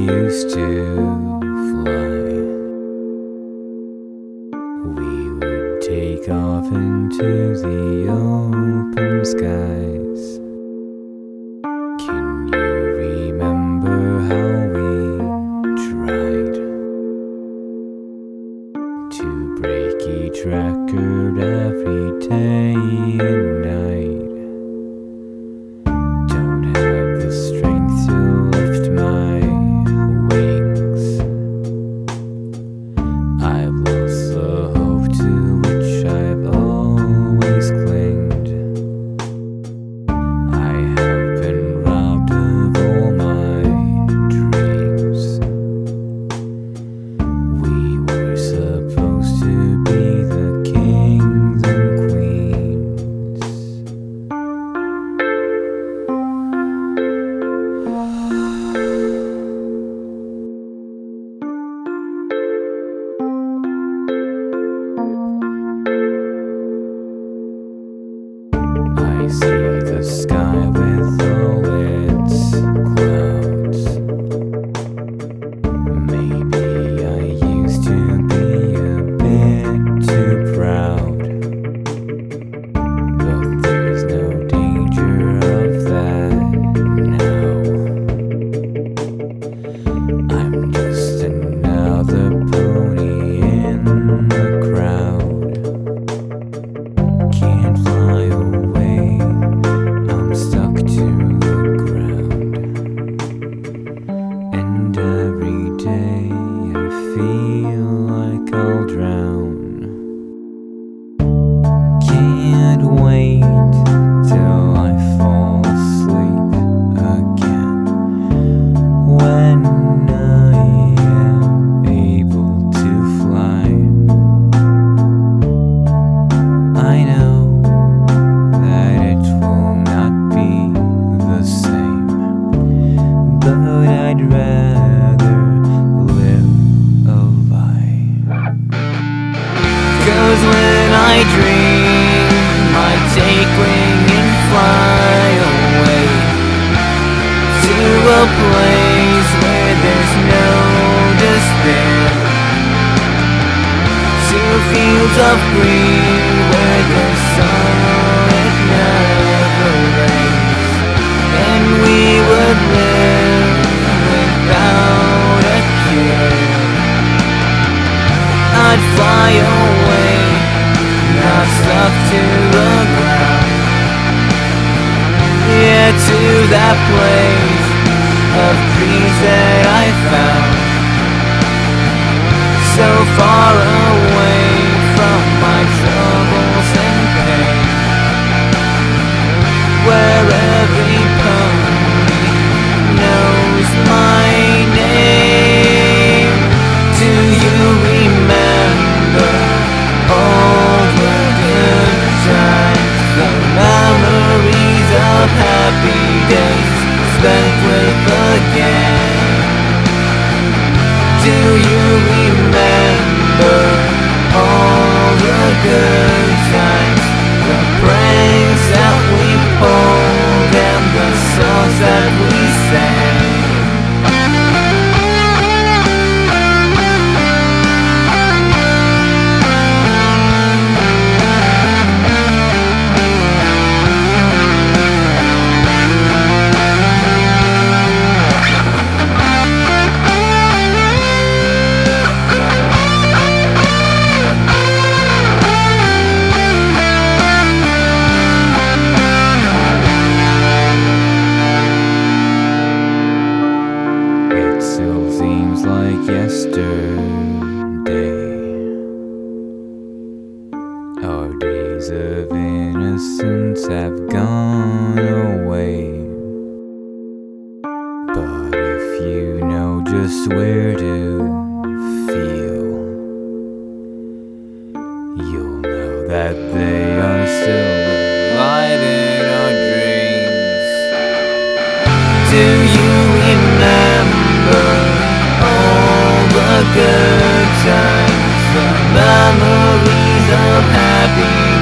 used to fly, we would take off into the open skies. Can you remember how we tried to break each record every day and night? Don't have the strength to lift my wings. I've lost the hope to which I've always clinged. I have been robbed of all my dreams. We were supposed to be the kings and queens. I see the sky with all its clouds. Maybe I used to be a bit too proud, but there's no danger of that now. I'm just another pony in the crowd. Can't fly away, I'm stuck to the ground. And every day I feel like I'll drown. Can't wait till I fall asleep again, when I am able to fly. I know that it will not be the same, but I'd rather live a lie. 'Cause when I dream, I take wing and fly away to a place where there's no despair, to fields of green where the sun never rains, and we would live without a care. I'd fly away, not stuck to the ground. Yeah, to that place of dreams that I found, so far away from my troubles and pain, where every pony knows my name. Do you remember all the good times, the memories of happy days spent with the gang? Do you remember all the good times, the pranks that we pulled and the songs that we sang? It still seems like yesterday. Our days of innocence have gone away. But if you know just where to feel, you'll know that they are still alive in our dreams. Do you remember all the good times, the memories of happy